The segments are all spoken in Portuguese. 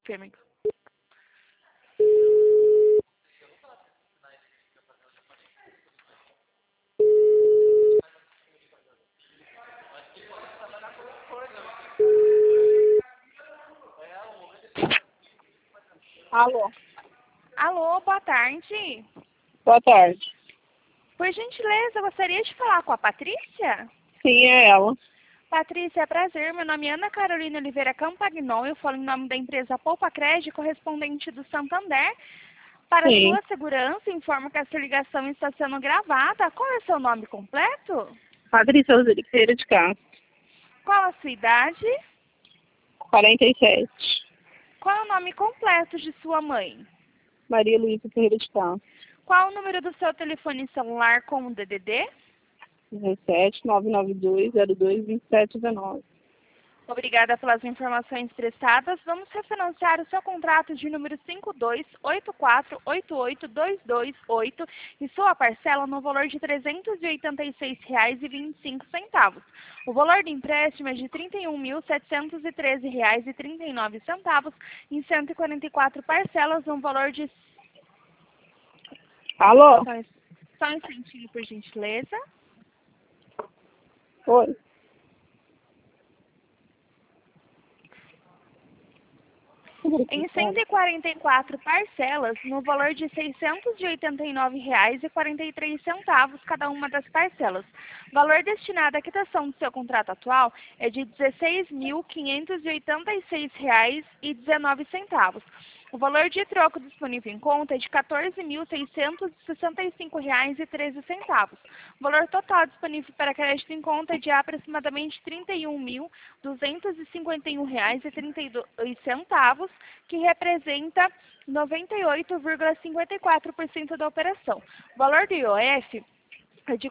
Fêmea. Alô? Alô, boa tarde. Boa tarde. Por gentileza, eu gostaria de falar com a Patrícia? Sim, é ela. Patrícia, é prazer. Meu nome é Ana Carolina Oliveira Campagnol. Eu falo em nome da empresa Poupa Crédito, correspondente do Santander. Para Sim. sua segurança, informo que essa ligação está sendo gravada. Qual é o seu nome completo? Patrícia Osíris Ferreira de Castro. Qual a sua idade? 47. Qual é o nome completo de sua mãe? Maria Luísa Ferreira de Castro. Qual o número do seu telefone celular com o DDD? 17 992 02 27 19. Obrigada pelas informações prestadas. Vamos refinanciar o seu contrato de número 528488228 e sua parcela no valor de R$ 386,25. O valor do empréstimo é de R$ 31.713,39 em 144 parcelas no valor de... Alô? Só um instantinho, por gentileza. Oi. Em 144 parcelas, no valor de R$ 689,43 cada uma das parcelas. O valor destinado à quitação do seu contrato atual é de R$ 16.586,19. O valor de troco disponível em conta é de R$ 14.665,13. O valor total disponível para crédito em conta é de aproximadamente R$ 31.251,32, que representa 98,54% da operação. O valor do IOF é de R$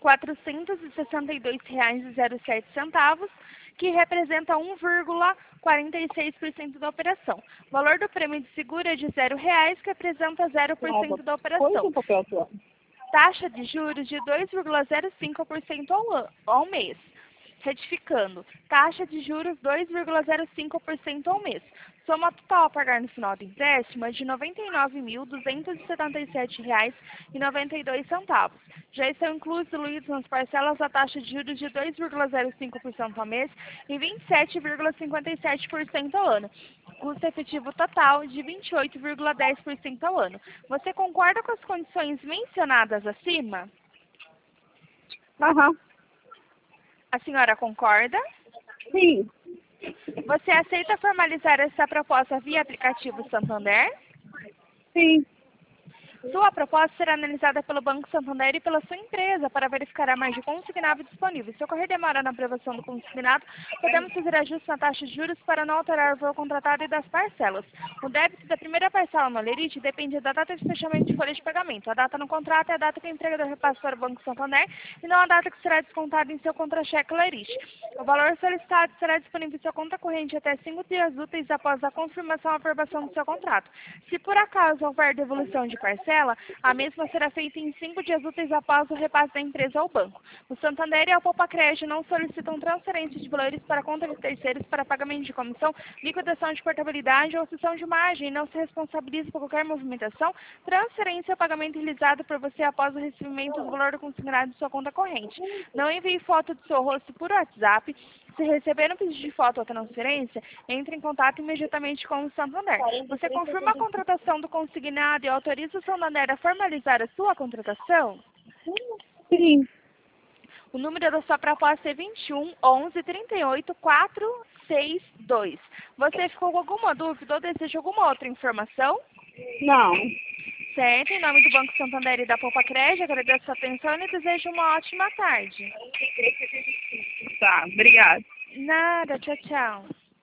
462,07, que representa 1,46% da operação. O valor do prêmio de seguro é de R$ 0,00, que representa 0% da operação. Taxa de juros de 2,05% ao mês. Retificando, taxa de juros 2,05% ao mês. Soma total a pagar no final do empréstimo é de R$ 99.277,92. Já estão incluídos nas parcelas a taxa de juros de 2,05% ao mês e 27,57% ao ano. Custo efetivo total de 28,10% ao ano. Você concorda com as condições mencionadas acima? Aham. A senhora concorda? Sim. Você aceita formalizar essa proposta via aplicativo Santander? Sim. Sua proposta será analisada pelo Banco Santander e pela sua empresa para verificar a margem consignada disponível. Se ocorrer demora na aprovação do consignado, podemos fazer ajustes na taxa de juros para não alterar o valor contratado e das parcelas. O débito da primeira parcela no Lerite depende da data de fechamento de folha de pagamento. A data no contrato é a data que o empregador repassa para o Banco Santander e não a data que será descontada em seu contra-cheque Lerite. O valor solicitado será disponível em sua conta corrente até 5 dias úteis após a confirmação e aprovação do seu contrato. Se por acaso houver devolução de parcela, a mesma será feita em 5 dias úteis após o repasse da empresa ao banco. O Santander e a Poupa Crédito não solicitam transferência de valores para conta de terceiros para pagamento de comissão, liquidação de portabilidade ou cessão de margem e não se responsabiliza por qualquer movimentação, transferência ou pagamento realizado por você após o recebimento do valor consignado de sua conta corrente. Não envie foto do seu rosto por WhatsApp. Se receber um pedido de foto ou transferência, entre em contato imediatamente com o Santander. Você confirma a contratação do consignado e autoriza o Santander a formalizar a sua contratação? Sim. O número da sua proposta é 21 11 38 462. Você ficou com alguma dúvida ou deseja alguma outra informação? Não. Certo, em nome do Banco Santander e da Poupa Crédito, agradeço a sua atenção e desejo uma ótima tarde. Tá, obrigada. Nada, tchau, tchau.